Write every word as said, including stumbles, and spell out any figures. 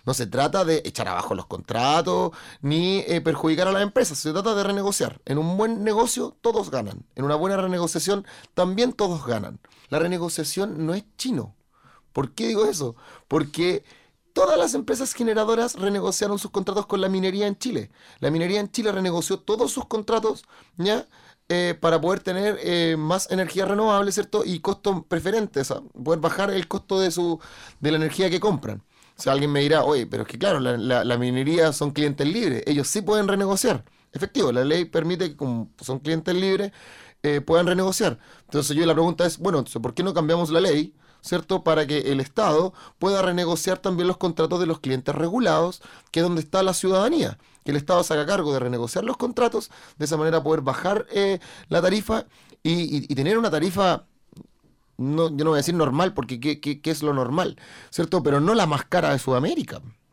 No se trata de echar abajo los contratos ni eh, perjudicar a las empresas, se trata de renegociar. En un buen negocio todos ganan, en una buena renegociación también todos ganan. La renegociación no es chino. ¿Por qué digo eso? Porque todas las empresas generadoras renegociaron sus contratos con la minería en Chile. La minería en Chile renegoció todos sus contratos, ¿ya? Eh, para poder tener eh, más energía renovable, ¿cierto? Y costos preferentes, o sea, poder bajar el costo de su de la energía que compran. O sea, alguien me dirá, oye, pero es que claro, la, la, la minería son clientes libres, ellos sí pueden renegociar. Efectivo, la ley permite que como son clientes libres, eh, puedan renegociar. Entonces yo la pregunta es, bueno, entonces, ¿por qué no cambiamos la ley? ¿Cierto? Para que el Estado pueda renegociar también los contratos de los clientes regulados, que es donde está la ciudadanía. Que el Estado se haga cargo de renegociar los contratos, de esa manera poder bajar eh, la tarifa y, y, y tener una tarifa, no, yo no voy a decir normal, porque ¿qué, qué, qué es lo normal? ¿Cierto? Pero no la más cara de Sudamérica.